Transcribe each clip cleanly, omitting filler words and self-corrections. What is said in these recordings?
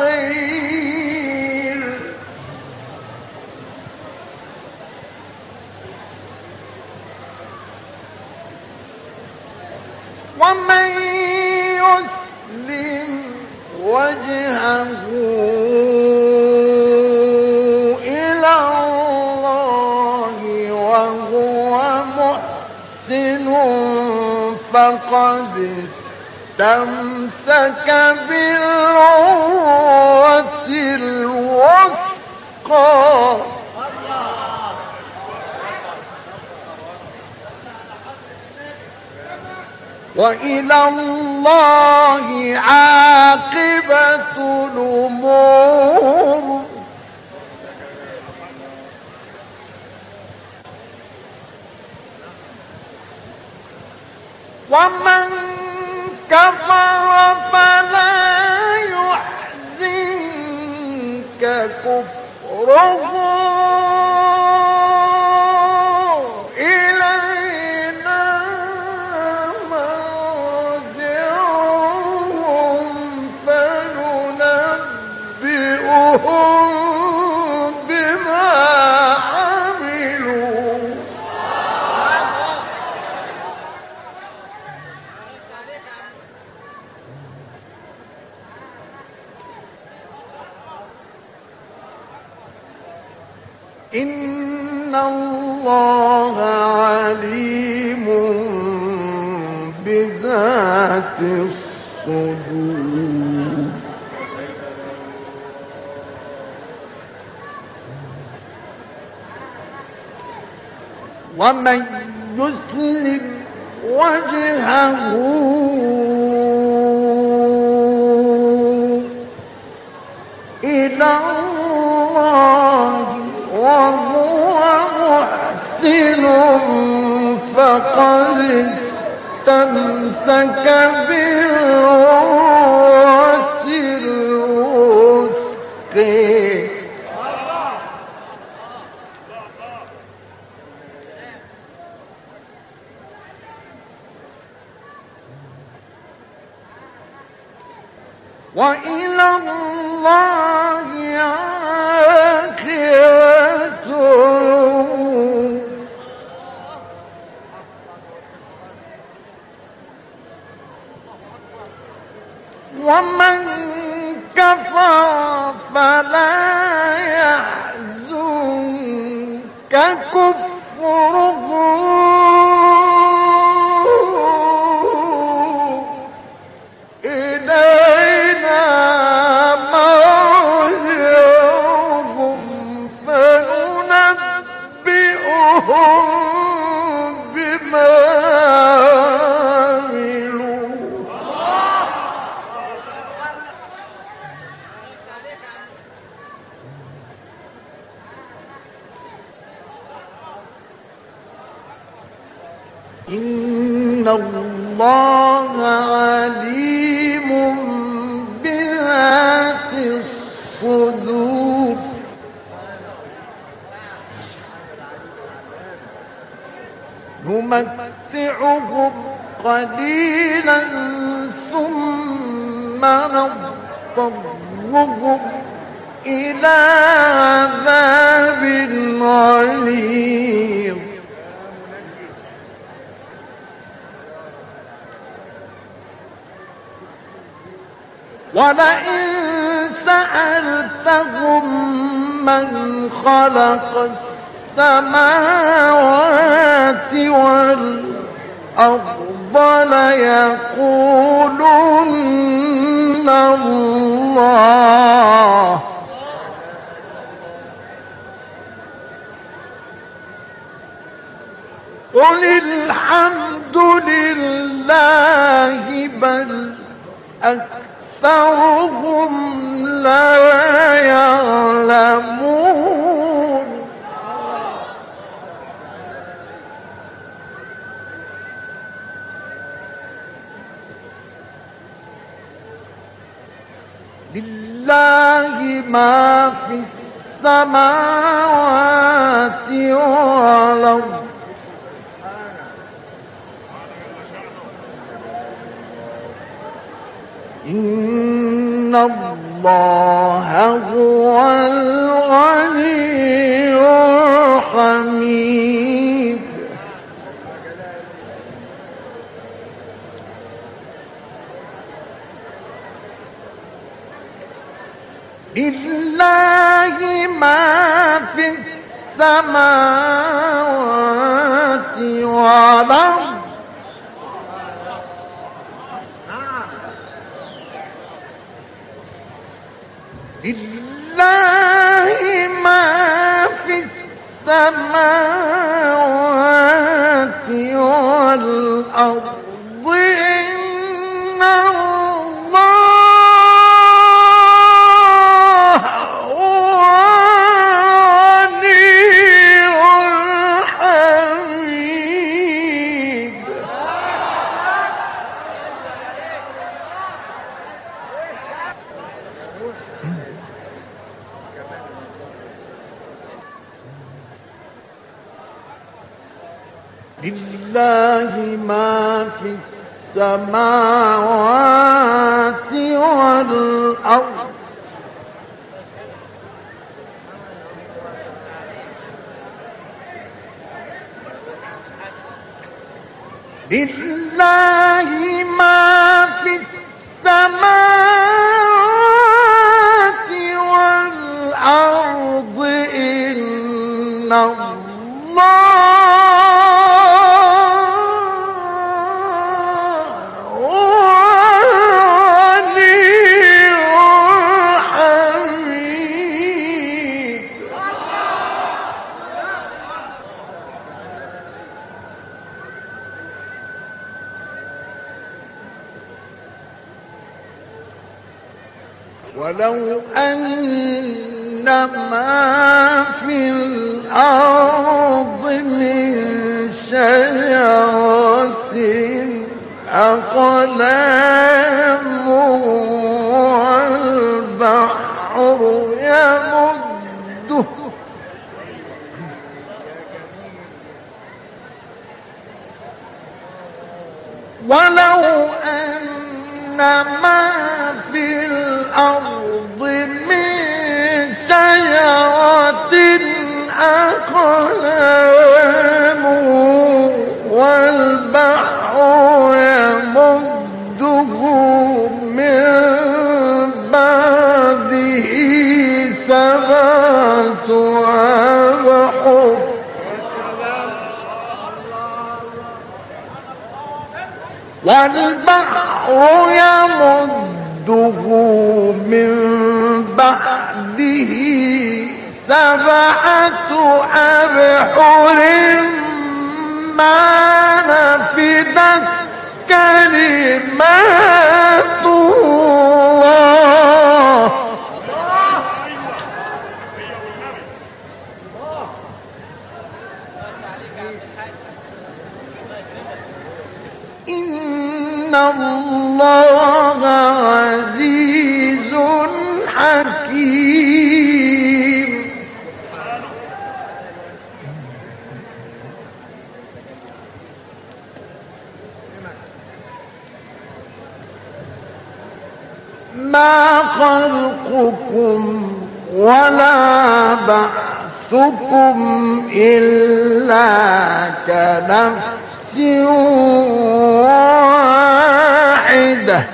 الليل ومن يسلم وجهه إلى الله وهو محسن فقد استمسك بالعروة الوثقى وإلى الله عاقبة الأمور ومن كفر فلا يحزنك كفره إلينا مرجعهم فننبئهم بما عملوا إن الله عليم بذات الصدور ومن يسلم وجهه إلى الله وهو محسن فقد استمسك بالعروة الوثقى وإلى الله عاقبة ومن كفر فلا يحزنك كفره إلينا مرجعهم فننبئهم بما عملوا إن الله عليم بذات الصدور نمتعهم قليلا ثم نضطرهم إلى عذاب غليظ ولئن سألتهم من خلق السماوات والأرض ليقولن الله قل الحمد لله بل أكثرهم لا يعلمون لله ما في السماوات والأرض إن الله هو الغني الحميد. لله ما في السماوات والأرض لله ما في السماوات والأرض إن الله هو الغني الحميد. لله ما في السماوات والأرض لله ما في السماوات والأرض إن ولو أن ما في الأرض من شجرة أقلام والبحر يمده ولو أن ما في الأرض من شجرة أقلام والبحر يمده من بعده سبعة أبحر والبحر يمده من بعده سبعة أبحر ما نفدت كلمات الله إن الله عزيز حكيم. ما خلقكم ولا بعثكم إلا كنفس واحدة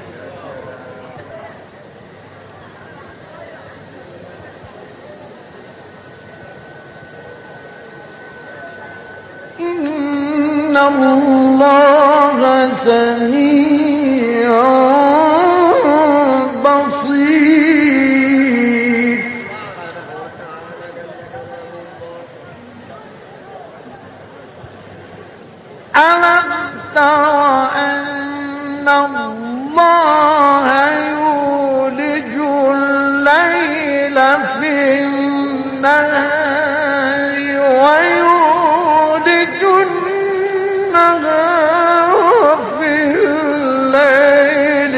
إن الله سميع بصير. ألم تر أن الله يولج الليل في النهار ويولج النهار في الليل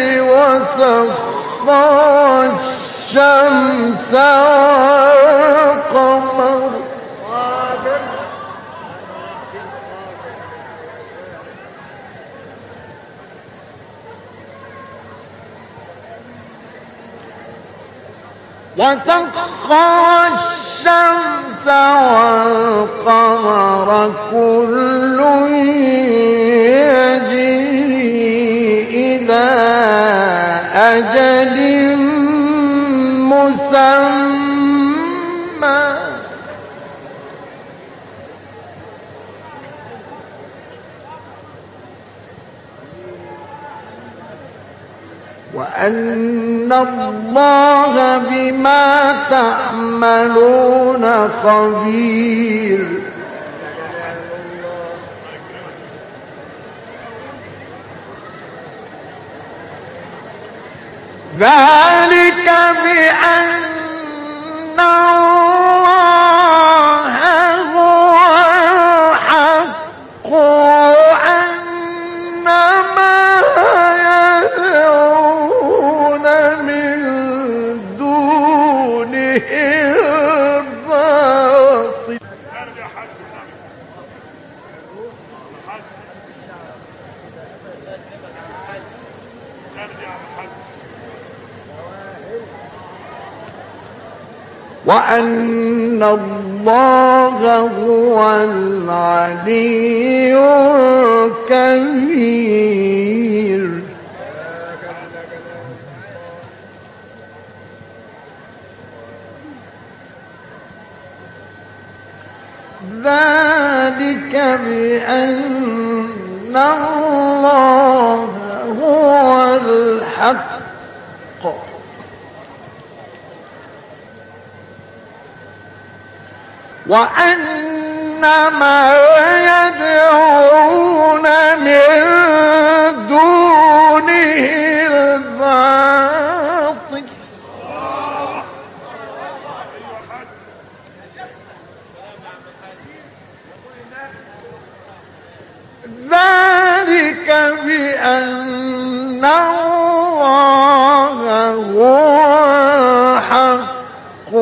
وسخر الشمس والقمر وسخر الشمس والقمر كل يجري إلى أجل مسمى وأن الله بما تعملون خبير. ذلك بأن الله هو الحق وأن ما يدعون من دونه الباطل. وأن الله هو العلي الكبير. ذلك بأن الله هو الحق وأن ما يدعون من دونه الباطل. ذلك بأن الله هو الحق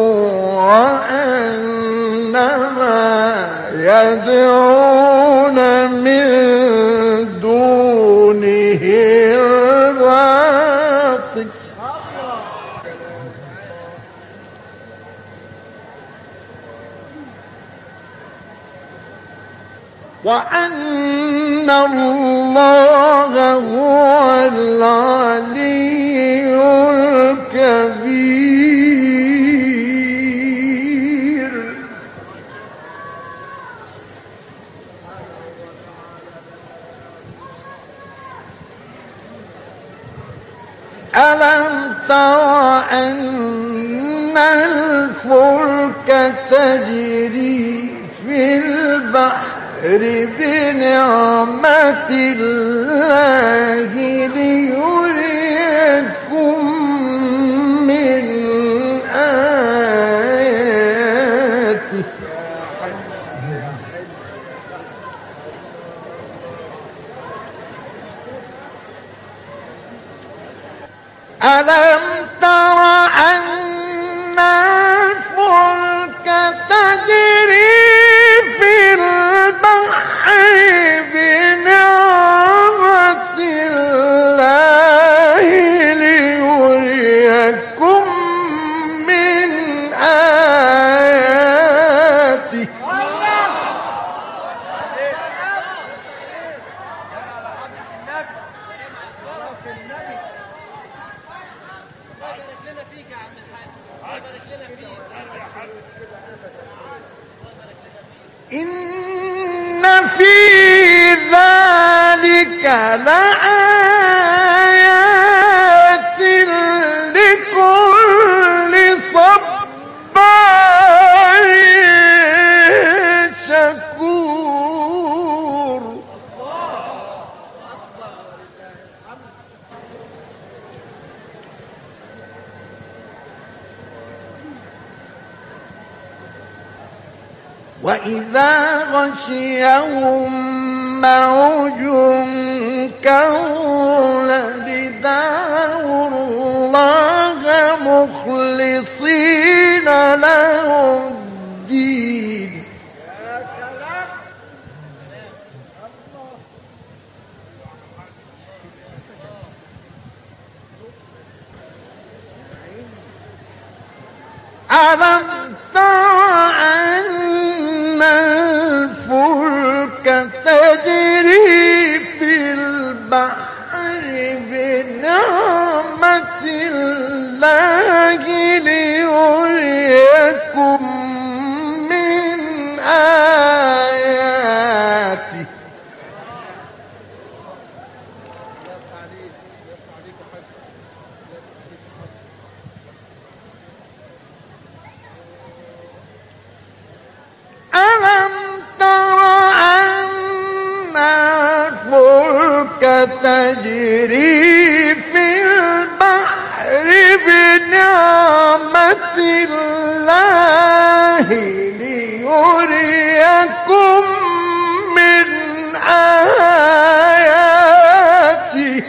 وأن ما يدعون من دونه الباطل. وأن الله هو العلي الكبير. ألم تر أن الفلك تجري في البحر بنعمة الله ليريكم من آياته. ألم تر أن الفلك تجري في البحر بنعمة الله ليريكم من آياته. إن في ذلك لآيات لكل صبار شكور. وإذا غشيهم موج كالظلل دعوا الله مخلصين له الدين. ألم تر أن الفلك تجري في البحر بنعمة الله ليريكم من آياته ألم تر أن الفلك تجري في البحر بنعمة الله ليريكم من آياته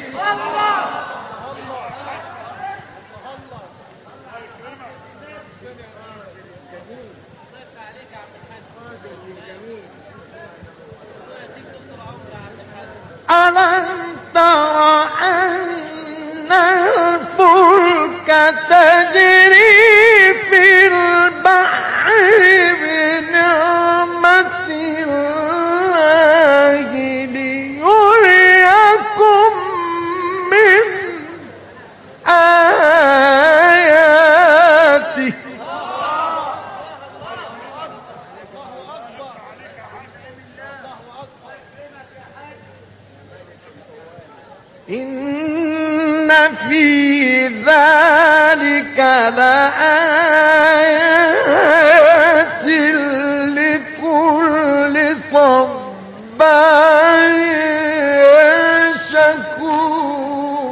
ألم تر أن الفلك تجري في البحر بنعمة الله ليريكم من آياته إن في ذلك لآيات لكل صبار شكور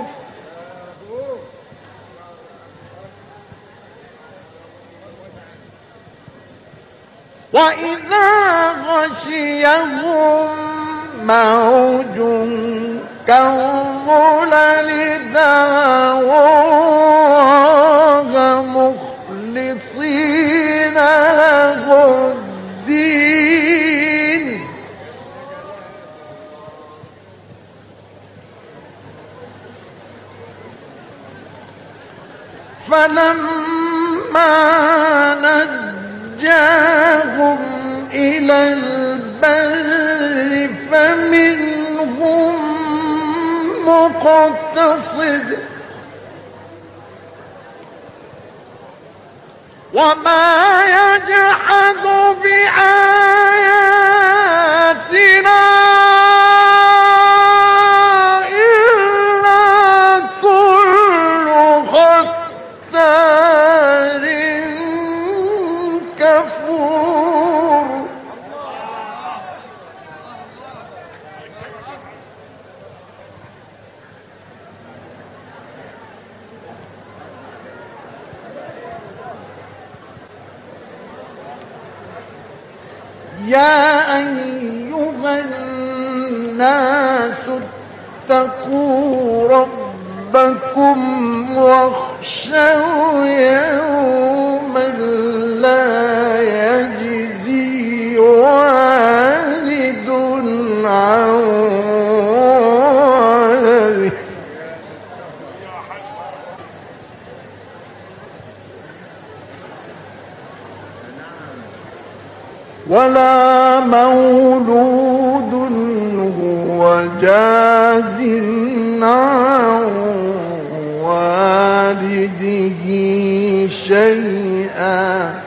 وإذا غشيهم موج كالظلل دعوا مخلصين له الدين فلما نجاهم إلى البر فمنهم مقتصد وما يجحد بآياتنا إلا كل ختار كفور يا أيها الناس اتقوا ربكم واخشوا يوما لا يجزي والد عن ولده ولا مولود هو جاز عن والده شيئا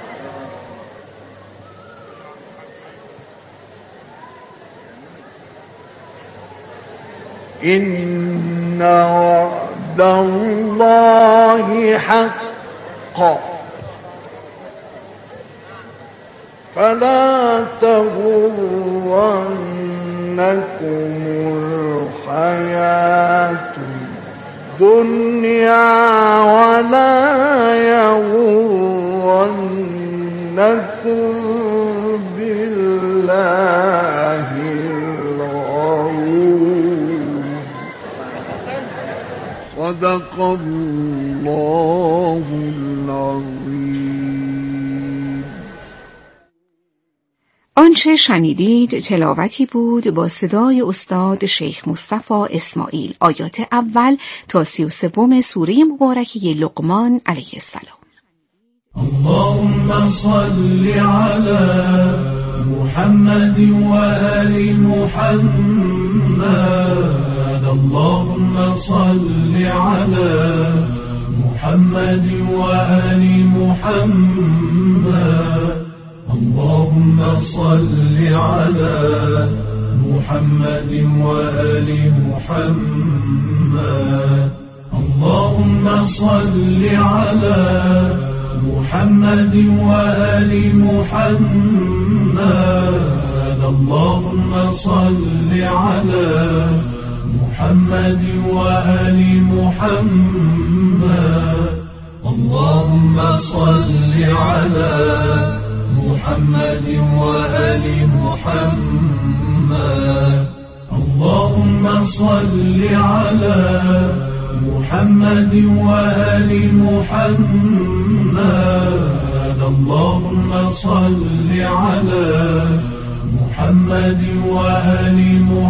إن وعد الله حق فلا تغرنكم الحياة الدنيا ولا يغرنكم بالله الغرور صدق الله العظيم. آنچه شنیدید تلاوتی بود با صدای استاد شیخ مصطفی اسماعیل، آیات اول تا 33 سوره مبارکه لقمان علیه السلام. اللهم صل على محمد وآل محمد اللهم صل على محمد وآل محمد اللهم صل على محمد وآل محمد اللهم صل على محمد وآل محمد اللهم صل على محمد وآل محمد اللهم صل على محمد وآل محمد اللهم صل على محمد وآل محمد اللهم صل على محمد وآل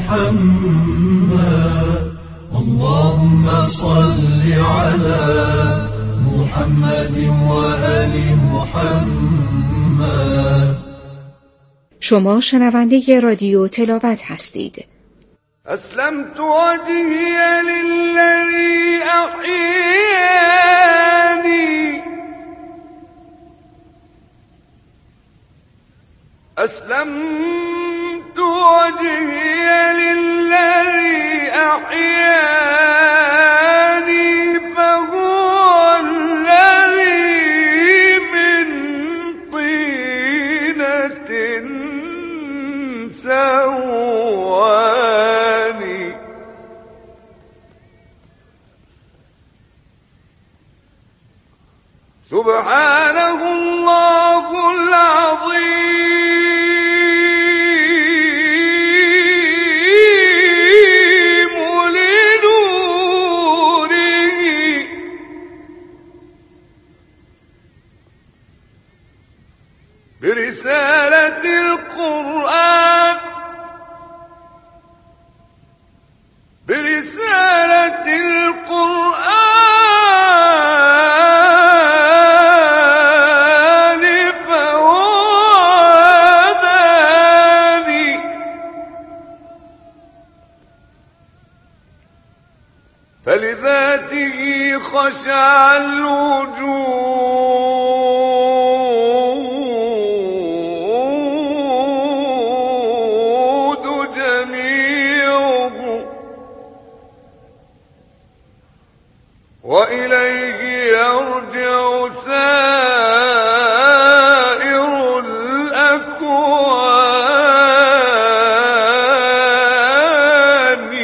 محمد اللهم صل على محمد وآل محمد. شما شنونده رادیو تلاوت هستید. أسلمت وجهي للذي أحياني أسلمت وجهي للذي أحياني فهو الذي من طينة سواني سبحانه الله العظيم لنوره برسالة القرآن برسالة القرآن فهو هداني فلذاته خشع الوجود جميعه وإليه يرجع سائر الأكوان.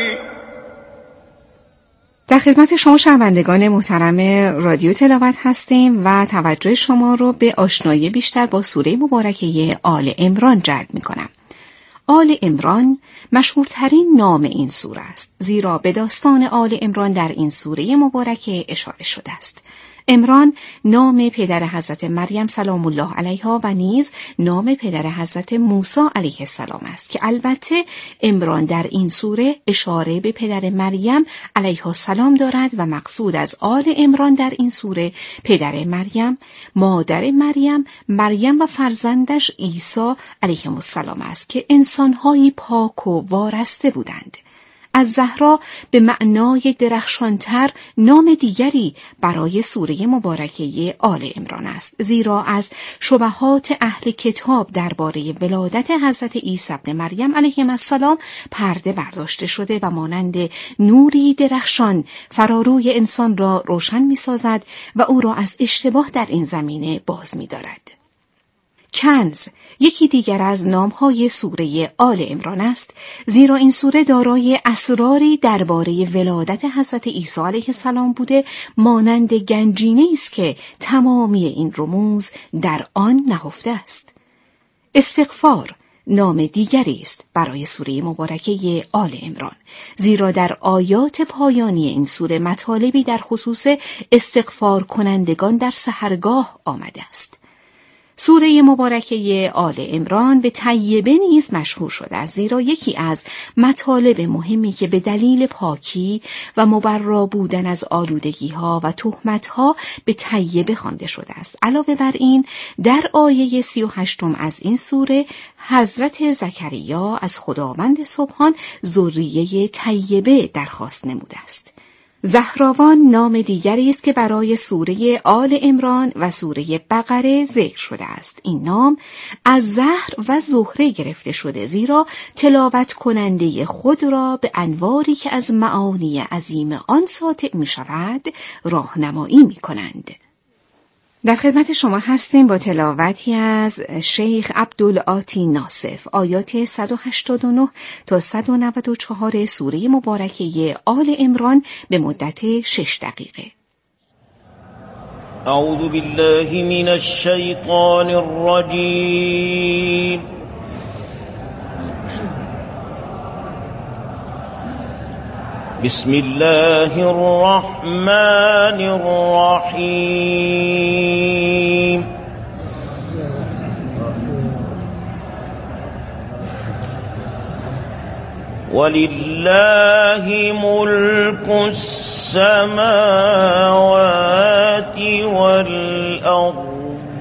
در خدمت شما شنوندگان محترم رادیو تلاوت هستیم و توجه شما رو به آشنایی بیشتر با سوره مبارکه آل عمران جلب می‌کنم. آل عمران مشهورترین نام این سوره است، زیرا به داستان آل عمران در این سوره مبارکه اشاره شده است. عمران نام پدر حضرت مریم سلام الله علیها و نیز نام پدر حضرت موسی علیه السلام است که البته عمران در این سوره اشاره به پدر مریم علیها السلام دارد و مقصود از آل عمران در این سوره پدر مریم، مادر مریم، مریم و فرزندش عیسی علیهم السلام است که انسان‌های پاک و وارسته بودند. از زهرا به معنای درخشانتر نام دیگری برای سوره مبارکه آل عمران است، زیرا از شبهات اهل کتاب درباره ولادت حضرت عیسی ابن مریم علیه السلام پرده برداشته شده و مانند نوری درخشان فراروی انسان را روشن می‌سازد و او را از اشتباه در این زمینه باز می‌دارد. کنز یکی دیگر از نام‌های سوره آل عمران است، زیرا این سوره دارای اسراری درباره ولادت حضرت عیسی علیه السلام بوده، مانند گنجینه‌ای است که تمامی این رموز در آن نهفته است. استغفار نام دیگری است برای سوره مبارکه آل عمران، زیرا در آیات پایانی این سوره مطالبی در خصوص استغفار کنندگان در سحرگاه آمده است. سوره مبارکه آل عمران به طیبه نیز مشهور شده است، زیرا یکی از مطالب مهمی که به دلیل پاکی و مبرا بودن از آلودگی‌ها و تهمت‌ها به طیبه خوانده شده است. علاوه بر این، در آیه 38 از این سوره حضرت زکریا از خداوند سبحان ذریه طیبه درخواست نموده است. زهراوان نام دیگری است که برای سوره آل عمران و سوره بقره ذکر شده است. این نام از زهر و زهره گرفته شده، زیرا تلاوت کننده خود را به انواری که از معانی عظیم آن ساطع می شود راهنمایی می کنند. در خدمت شما هستیم با تلاوتی از شیخ عبدالعاطی ناصف، آیات 189 تا 194 سوره مبارکه آل عمران به مدت 6 دقیقه. اعوذ بالله من الشیطان الرجیم. بسم الله الرحمن الرحیم. ولله ملك السماوات والأرض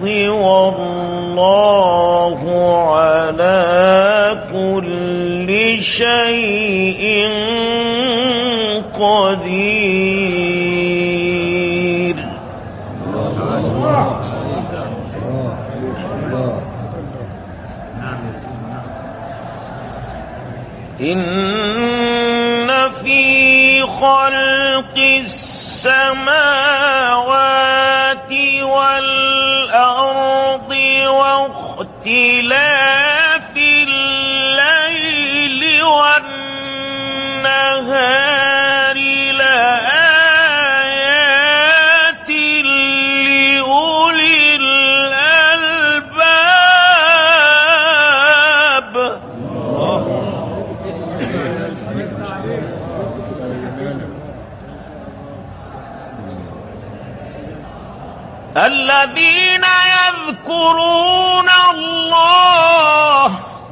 والله على كل شيء قدير. إن في خلق السماوات والأرض واختلاف الليل والنهار لآيات لأولي الألباب. الذين يذكرون الله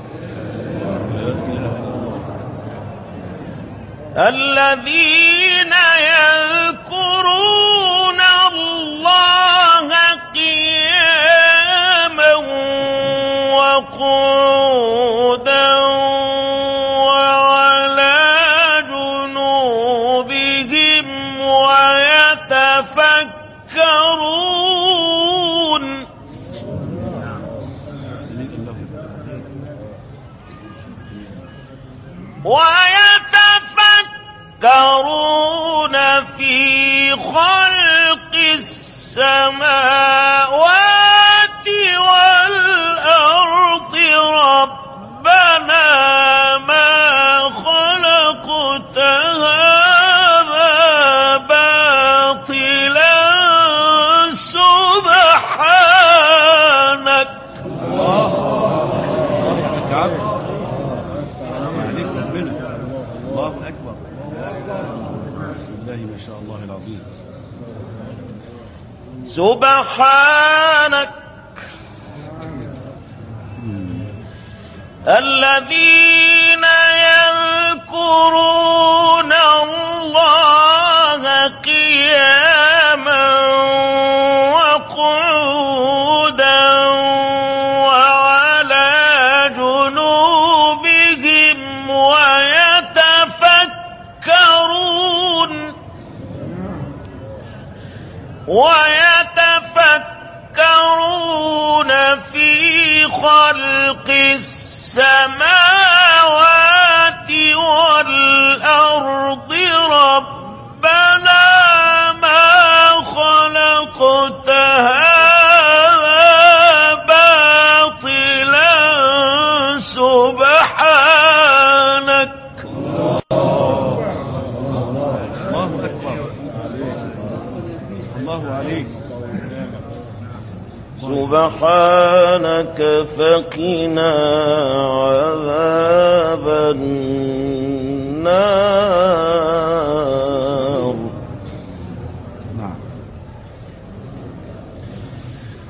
قياما وقعودا وعلى جنوبهم ويتفكرون في خلق السماوات والأرض ربنا ما خلقت هذا باطلا سبحانك. الله أكبر. بسم الله ما شاء الله العظيم. سبحانك الذين يذكرون الله قياما وقعودا وعلى جنوبهم ويتفكرون في خلق السماوات والأرض ربنا ما خلقت هذا باطلا سبحانك. سبحانك فقنا عذاب النار.